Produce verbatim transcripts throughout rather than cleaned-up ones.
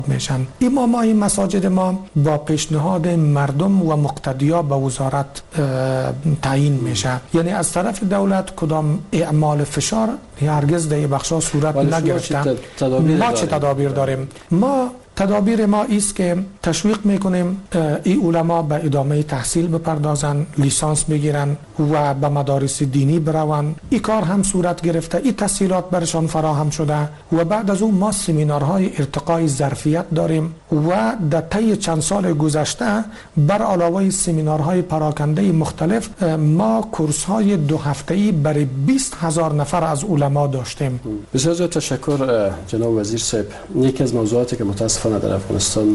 میشن. امامای مساجد ما با پیشنهاد مردم و مقتدیا به وزارت تعیین میشه، یعنی از طرف دولت کدام اعمال فشار هرگز در بخشا صورت نگرفته. ما چه تدابیر داریم؟ ما تدابیر ما ایست که تشویق میکنیم این علما به ادامه تحصیل بپردازن، لیسانس بگیرن و به مدارس دینی بروند. این کار هم صورت گرفته، این تسهیلات برشان فراهم شده و بعد از اون ما سمینارهای ارتقای ظرفیت داریم و در طی چند سال گذشته بر علاوه سمینارهای پراکنده مختلف ما کورس‌های دو هفته‌ای برای بیست هزار نفر از علما داشتیم. بسیار زیاد تشکر جناب وزیر صاحب. یکی از موضوعاتی که متاسفانه در افغانستان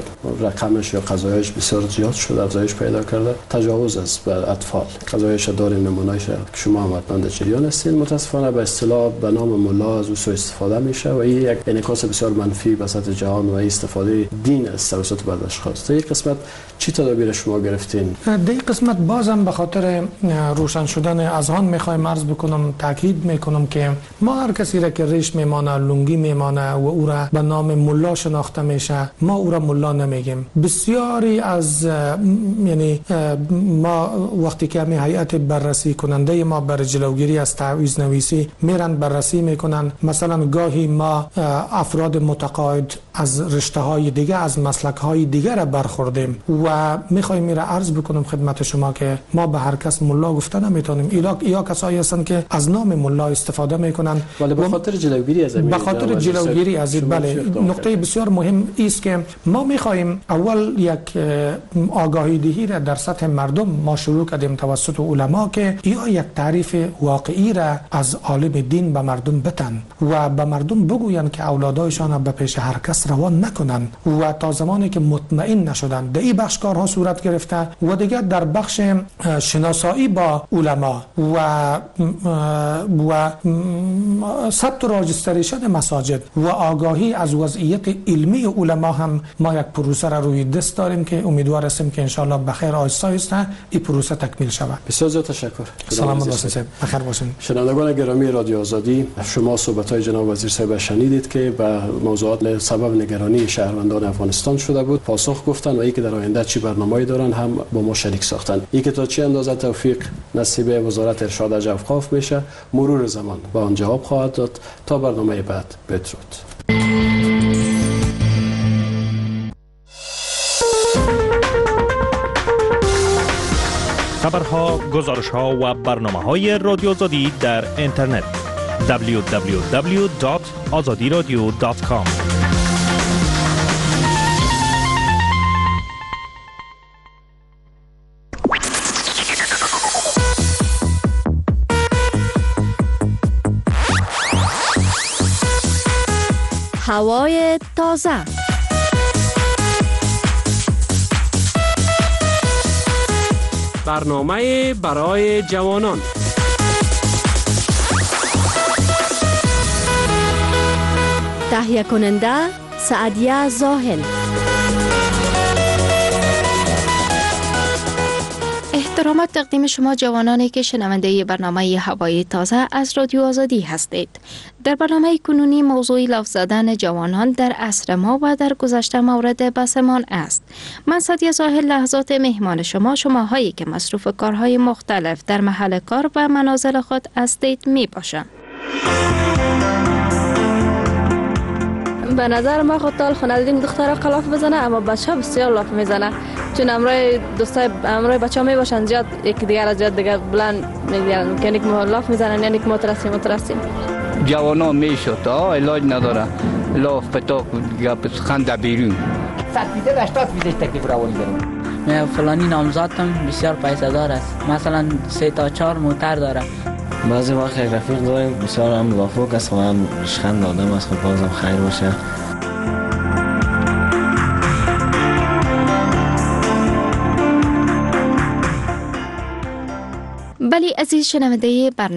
رقمش یا قضایاش بسیار زیاد شده، افزایش پیدا کرده، تجاوز است به اطفال. قضایش داریم، نمونه‌اش که شما هم حتما در جریان هستید. متاسفانه به اصطلاح به نام ملا از او سوء استفاده میشه و این یک انعکاس بسیار منفی به سطح جهان و استفاده دین است توسط بعضی اشخاص. در یک قسمت چی تدابیر شما گرفتین؟ در یک قسمت بازم به خاطر روشن شدن اذهان میخوایم عرض بکنم، تاکید میکنم که ما هر کسی را که ریش میمانه، لنگی میمانه و او را به نام ملا شناخته میشه، ما او را ملا نمیگیم. بسیاری از یعنی ما وقتی که می هیئت بررسی کننده ما برای جلوگیری از تعویض نویسی میرن بررسی میکنن، مثلا گاهی ما افراد متقاعد از رشته های دیگه، از مسلک های دیگه را برخوردیم و میخوایم میره عرض بکنم خدمت شما که ما به هر کس ملا گفته نمیتونیم. ایلا یا کسایی هستن که از نام ملا استفاده میکنن ولی به خاطر جلوگیری از به خاطر جلوگیری از این. بله، نکته بسیار مهم است که ما میخوایم اول یک آگاهی دهی را در سطح مردم ما شروع کردیم توسط علما که یا یک تعریف واقعی را از عالم دین به مردم بتن و به مردم بگوین که اولادایشان به پیش هر کس روان نکنن و تا زمانی که مطمئن نشدن. در این بخش کارها صورت گرفته و دیگر در بخش شناسایی با علما و و ثبت و راجستریشن مساجد و آگاهی از وضعیت علمی علما هم ما یک پروسه را روی دست داریم که امیدوار هستیم که انشالله بخیر آهسته آهسته این پروسه تکمیل شود. بسیار زیاد تشکر. سلام علیکم، بخیر باشین. شنوندگان گرامی رادیو آزادی، شما صحبت‌های جناب وزیر صاحب شنیدید که به موضوعات سبب نگرانی شهروندان افغانستان شده بود پاسخ گفتن و اینکه در آینده چی برنامه‌ای دارن هم با ما شریک ساختن. اینکه تا چه اندازه توفیق نصیب وزارت ارشاد و اوقاف میشه مرور زمان با آن جواب خواهد داد. تا برنامه بعد، بدرود. خبرها، گزارش‌ها و برنامه‌های رادیو آزادی در اینترنت دبلیو دبلیو دبلیو دات آزادی رادیو دات کام. هوای تازه، برنامه برای جوانان، تهیه کننده سعدیه زاهل. احترامات تقدیم شما جوانانی که شنونده برنامه هوای تازه از رادیو آزادی هستید. در برنامه کنونی موضوع لفظ زدن جوانان در عصر ما و در گذشته مورد بحثمان است. من سعدیه زاهل لحظات مهمان شما، شماهایی که مصروف کارهای مختلف در محل کار و منازل خود هستید می باشم. به نظر ما خود تال خونه دیدیم دخترها قلاف بزنه، اما بچه ها بسیار لاف میزنه، چون امروی دوستای امروی بچه ها می باشن زیاد یک دیگر از زیاد دیگر بلند میگیرن که نیک لاف میزنن، یعنی که مترسیم مترسیم. جوانا میشد ها علاج نداره، لاف پتاک گپ خنده بیرون صد فیصد هشتاد فیصد تکلیف روانی دارم. من فلانی نامزادم بسیار پیسه دار است، مثلا سه تا چهار موتر داره. بعضی وقت یک رفیق داریم بسیار هم لافوک است و هم شخند آدم است، خب بازم خیر باشه. بلی عزیز شنونده برنامه،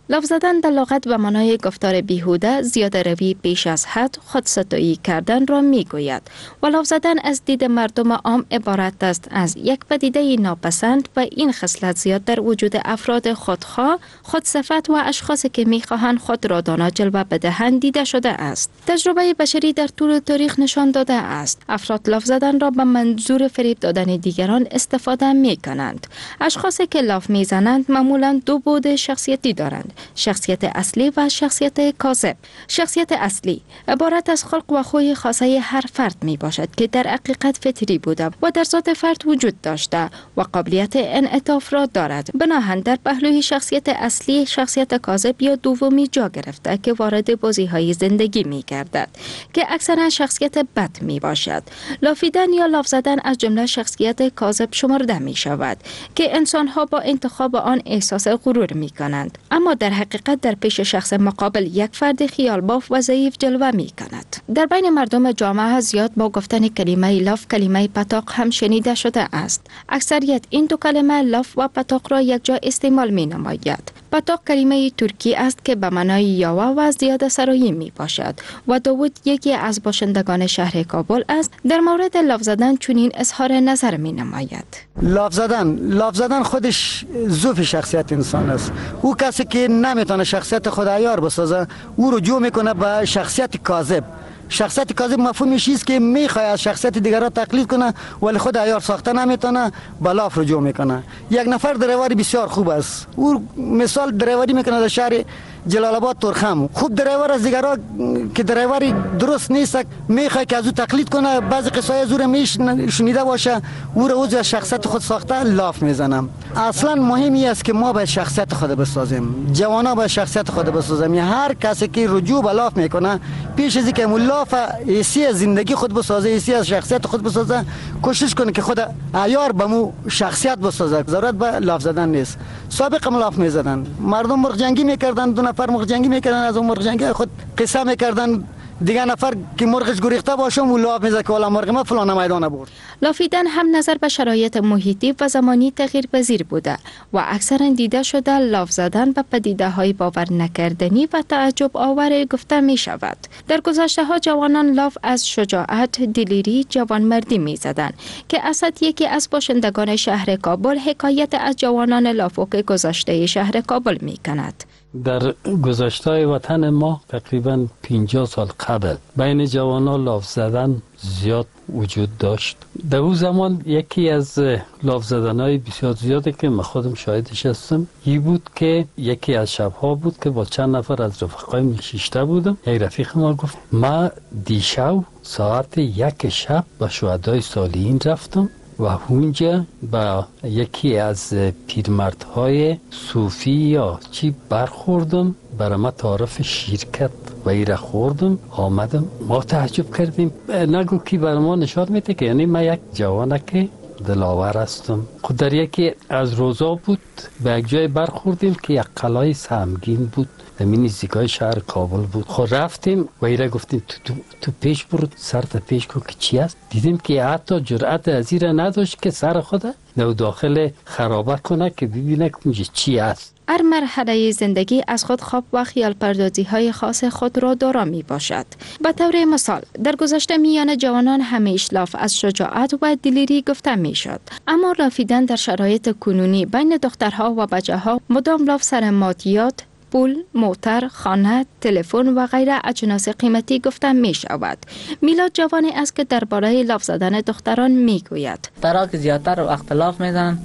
لاف زدن در لغت به معنای گفتار بیهوده، زیاده روی بیش از حد، خودستایی کردن را می گوید و لاف زدن از دید مردم عام عبارت است از یک پدیده ناپسند و این خصلت زیاد در وجود افراد خودخواه، خودصفت و اشخاصی که می خواهند خود را دانا جلوه بدهند دیده شده است. تجربه بشری در طول تاریخ نشان داده است افراد لاف زدن را به منظور فریب دادن دیگران استفاده می کنند. اشخاصی که لاف می زنند معمولا دو بعد شخصیتی دارند: شخصیت اصلی و شخصیت کاذب. شخصیت اصلی عبارت از خلق و خوی خاصه هر فرد می باشد که در حقیقت فطری بوده و در ذات فرد وجود داشته و قابلیت انعطاف را دارد. بناهن در پهلوی شخصیت اصلی شخصیت کاذب یا دومی جا گرفته که وارد بازی های زندگی می گردد که اکثرا شخصیت بد می باشد. لافیدن یا لاف زدن از جمله شخصیت کاذب شمرده می شود که انسان ها با انتخاب آن احساس غرور می کنند، اما در حقیقت در پیش شخص مقابل یک فرد خیال باف و ضعیف جلوه می کند. در بین مردم جامعه زیاد با گفتن کلمه لاف کلمه پتاق هم شنیده شده است. اکثریت این دو کلمه لاف و پتاق را یک جا استعمال می نماید. پتاق کلمه ترکی است که به معنای یاوه و زیاده سرایی می باشد و داوود یکی از باشندگان شهر کابل است. در مورد لاف زدن چنین اظهار نظر می نماید: لاف زدن لاف زدن خودش ضعف شخصیت انسان است. او کسی که نمیتونه شخصیت خود عیار بسازه او رجوع میکنه به شخصیت کاذب. شخصیت کاذب مفهومش است که میخواد از شخصیت دیگران تقلید کنه ولی خود عیار ساخته نمیتونه، به لاف رجوع میکنه. یک نفر درایوری بسیار خوب است، او مثال درایوری میکنه در شهر جلال آباد ترخم. خوب درایور از دیگران که درایوری درست نیست میخواد که از او تقلید کنه، بعضی قصای زور میش شنیده باشه او رو از شخصیت خود ساخته لاف میزنم. اصلا مهمی است که ما به شخصیت خود بسازیم، جوانا به شخصیت خود بسازیم. یا هر کسی که رجوع به لاف میکنه پیش از اینکه لاف حسی از زندگی خود بسازه، حسی از شخصیت خود بسازه، کوشش کنه که خود عیار به مو شخصیت بسازه. ضرورت به لاف زدن نیست. سابقا لاف میزدن، مردم مرغ جنگی میکردن، دو نفر مرغ جنگی میکردن، از اون مرغ جنگی خود قصه میکردن، دیگه نفر که مرغش گریخته باشه اون لاف میزد که والا مرغ ما فلان میدان برد. لافیدن هم نظر به شرایط محیطی و زمانی تغییر پذیر بوده و اکثرا دیده شده لاف زدن به پدیده های باور نکردنی و تعجب آور گفته می شود. در گذشته ها جوانان لاف از شجاعت، دلیری، جوانمردی می زدن که اسد یکی از باشندگان شهر کابل حکایت از جوانان لافوک گذشته شهر کابل می کند. در گذشته وطن ما تقریبا پنجاه سال قبل بین جوانان لاف زدن زیاد وجود داشت. در اون زمان یکی از لاف زدنهای بسیار زیاده که من خودم شاهدش هستم این بود که یکی از شبها بود که با چند نفر از رفقای نشسته بودم. یک رفیق ما گفت ما دیشب ساعت یک شب با شهدای صالحین رفتم و اونجا با یکی از پیرمردهای صوفی یا چی برخوردم، برای ما تعارف شرکت و ایره خوردم. آمدم ما تعجب کردیم، نگو کی برای ما نشان میده که یعنی ما یک جوانه که دلاور هستم. خود در یکی از روزا بود به یک جای برخوردیم که یک قلعه سهمگین بود در نزدیکای شهر کابل بود. خود رفتیم و ایره گفتیم تو, تو, تو پیش برو، سر تا پیش کو که چی است. دیدیم که حتی جرأت از ایره نداشت که سر خود نو داخل خرابه کنه که ببینه که چی است. هر مرحله زندگی از خود خواب و خیال پردازی های خاص خود را دارا می باشد. به طور مثال در گذشته میان جوانان همیشه لاف از شجاعت و دلیری گفته می شد، اما لافیدن در شرایط کنونی بین دخترها و بچه ها مدام لاف سر مادیات، پول، موتر، خانه، تلفن و غیره اجناس قیمتی گفته می شود. میلاد جوانی است که درباره لاف زدن دختران می گوید. دخترها که زیادتر وقت لاف می زنن،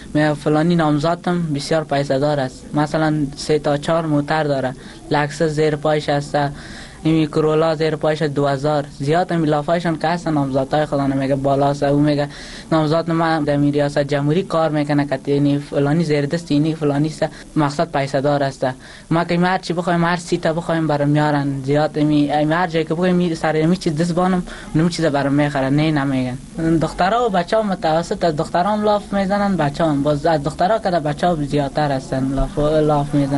فلانی نامزادم بسیار پیسه دار است، مثلا سه تا چهار موتر داره، لکسس زیر پایش است، این کرولا زیر پایش دو هزار. زیاد هم لافایشان که هستن نامزادهای خدا نمیگه بالاست. او میگه نامزاد من در ریاست جمهوری کار میکنه که اینی فلانی زیر دست اینی فلانی است، مقصد پیسه دار است. ما که هر چی بخوایم هر سیتا بخوایم برام میارن. زیاد می هر جایی که بخوایم سر می چیز دست بانم اون چیز برام میخرن. نه نمیگن. دخترها و بچه‌ها متوسط از دختران لاف میزنن، بچه‌ها باز از دخترها که بچه‌ها زیادتر هستن لاف لاف میزنن.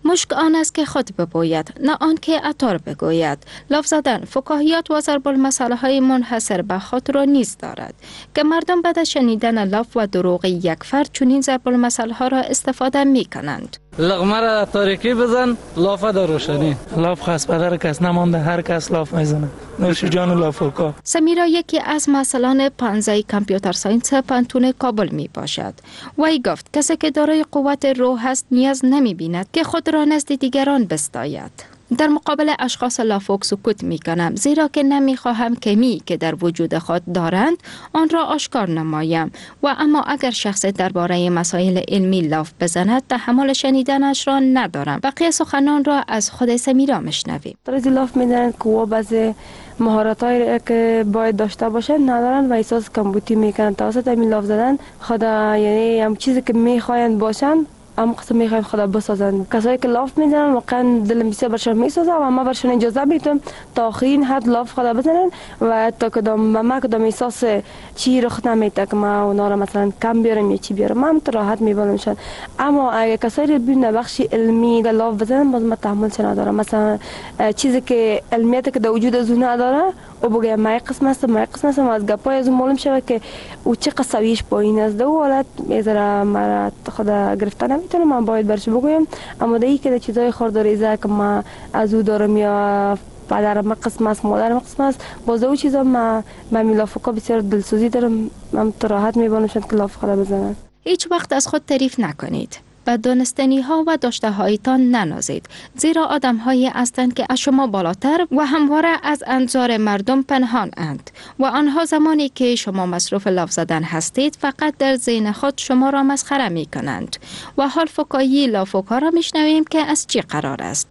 مشک آن است که خود ببوید، نه آن که عطار بگوید. لاف زدن، فکاهیات و ضرب المثل های منحصر به خود را نیز دارد که مردم بعد از شنیدن لاف و دروغ یک فرد چنین ضرب المثل ها را استفاده می کنند. لغمه را تاریکی بزن، لاف در روشنی. لاف خاص پدر کس نمانده، هر کس لاف میزنه. نوش جان لافوکا. سمیرا یکی از مسئولان پانزه کامپیوتر ساینس پانتون کابل می باشد. وی گفت کسی که دارای قوت روح است نیاز نمی بیند که خود را نزد دیگران بستاید. در مقابل اشخاص لافوک سکوت می کنم، زیرا که نمی خواهم کمی که در وجود خود دارند آن را آشکار نمایم. و اما اگر شخص درباره مسائل علمی لاف بزند تحمل شنیدنش را ندارم. بقیه سخنان را از خود سمیرا میشنویم. طرزی لاف میدن که و بعضی مهارت‌هایی که باید داشته باشند ندارن و احساس کمبودی میکنن. توسط همین لاف زدن خدا، یعنی هم چیزی که میخواین باشن ام قسم میخوایم خدا بسازن. کسایی که لاف میزنن واقعا دل بسیار برشون میسازه و ما برشون اجازه میدیم تا آخرین حد لاف خدا بزنن و تا کدام ما کدام احساس چی رخ نمیده که ما اونا رو مثلا کم بیارم یا چی بیارم، من تو راحت میبالمشن. اما اگه کسایی رو ببینن بخش علمی لاف بزنن باز ما تحملش ندارم. مثلا چیزی که علمیت که در وجود از اون نداره او بگه مای قسم است مای قسم است، از گپای از اون معلوم شود که او چه قصویش پایین است. دو حالت میذاره مرا خدا گرفتن نمیتونه، من باید برش بگویم. اما دیگه که چیزای خارداریزه که ما از او دارم یا پدرم قسم است مادرم قسم است، باز او چیزا ما من لافوکا بسیار دلسوزی دارم، من تو راحت میبانم که لاف خدا بزنن. هیچ وقت از خود تعریف نکنید. به دانستنی ها و داشته هایتان ننازید، زیرا آدم هایی هستند که از شما بالاتر و همواره از انظار مردم پنهان اند و آنها زمانی که شما مصروف لاف زدن هستید فقط در ذهن خود شما را مسخره می کنند. و حال فکاهی لافوکا را می شنویم که از چی قرار است.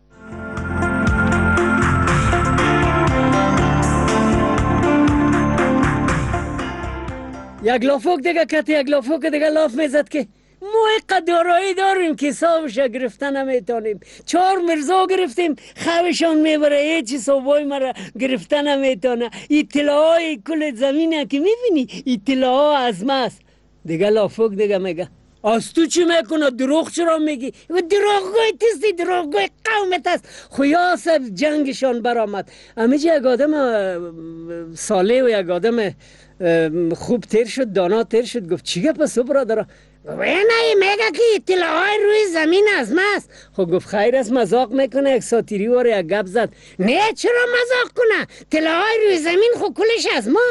یک لافوک دیگه کت یک لافوک دیگه لاف میزد که ما قدارایی داریم که حسابش گرفتن نمیتونیم. چهار مرزا گرفتیم خوشان میبره، هیچ حسابای مرا گرفتن نمیتونه. اطلاعای کل زمینه که میبینی اطلاعا از ماست. دیگه لافوک دیگه میگه از تو چی میکنه؟ دروغ چرا میگی؟ دروغگوی تستی، دروغگوی قومت است. خویا سر جنگشان برآمد. همیشه یک آدم صالح و یک آدم خوب تیر شد، دانا تیر شد، گفت چیگه پس برادر؟ وی نه میگه که اطلاعای روی زمین از ماست. خب گفت خیر است مذاق میکنه، یک ساتیری واره یک گپ زد. نه چرا مذاق کنه؟ اطلاعای روی زمین خب کلش از ما.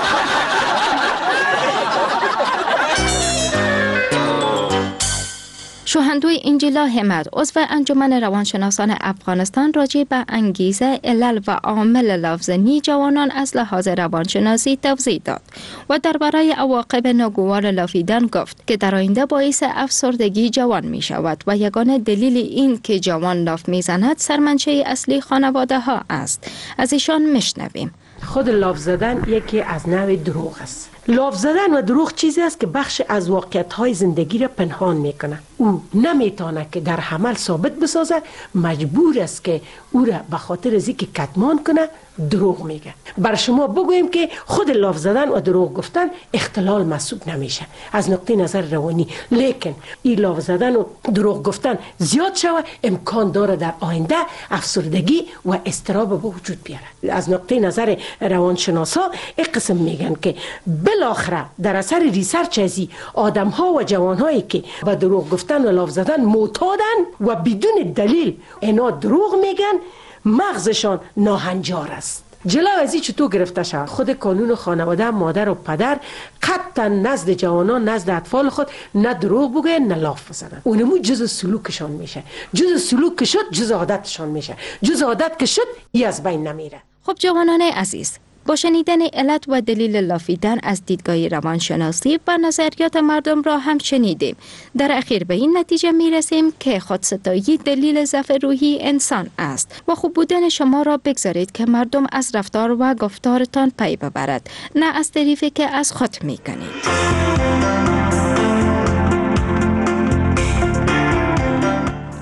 شوهندوی انجیلا همت عضو انجمن روانشناسان افغانستان راجع به انگیزه، علل و عامل لافزنی جوانان از لحاظ روانشناسی توضیح داد و درباره عواقب ناگوار لافیدن گفت که در آینده باعث افسردگی جوان می شود و یگانه دلیل این که جوان لاف می زند سرمنشه اصلی خانواده ها است. از ایشان میشنویم. خود لاف زدن یکی از نوع دروغ است. لاف زدن و دروغ چیزی است که بخش از واقعیت‌های زندگی را پنهان میکنه. او نمیتونه که در عمل ثابت بسازه، مجبور است که او را به خاطر از اینکه کتمان کنه دروغ میگه. بر شما بگویم که خود لاف زدن و دروغ گفتن اختلال محسوب نمیشه از نقطه نظر روانی، لیکن این لاف زدن و دروغ گفتن زیاد شوه امکان داره در آینده افسردگی و اضطراب به وجود بیاره. از نقطه نظر روانشناسا این قسم میگن که بالاخره در اثر ریسرچ ازی آدم ها و جوان هایی که به دروغ گفتن و لاف زدن معتادن و بدون دلیل اینا دروغ میگن، مغزشان ناهنجار است. جلو از این چطور گرفته شد؟ خود قانون خانواده، مادر و پدر قطعا نزد جوانان، نزد اطفال خود نه دروغ بگه نه لاف بزنن. اونمو جز سلوکشان میشه. جز سلوک که شد جز عادتشان میشه. جز عادت که شد ای از بین نمیره. خب جوانان عزیز، با شنیدن علت و دلیل لافیدن از دیدگاه روانشناسی و نظریات مردم را هم شنیدیم. در اخیر به این نتیجه می رسیم که خودستایی دلیل ضعف روحی انسان است و خوب بودن شما را بگذارید که مردم از رفتار و گفتارتان پی ببرد، نه از تعریفی که از خود می کنید.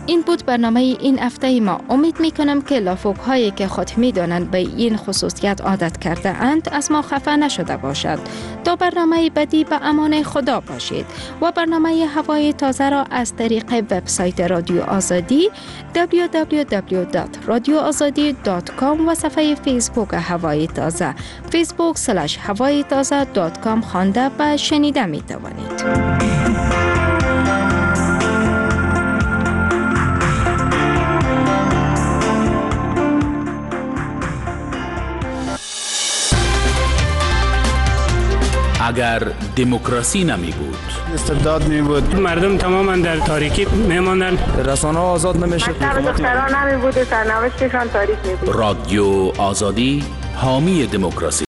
این بود برنامه این هفته ما. امید می کنم که لافوک هایی که خود می دانند به این خصوصیت عادت کرده اند از ما خفه نشده باشد. تا برنامه بعدی به امان خدا باشید و برنامه هوای تازه را از طریق وبسایت رادیو آزادی دبلیو دبلیو دبلیو دات رادیو آزادی دات کام و صفحه فیسبوک هوای تازه فیسبوک سلش هوای تازه دات کام خوانده و شنیده می توانید. اگر دموکراسی نمی بود، استبداد می بود، مردم تماما در تاریکی می ماندن، رسانه آزاد نمی شد، مکتب دختران نمی بود، سرنوشتشان تاریک می بود. رادیو آزادی حامی دموکراسی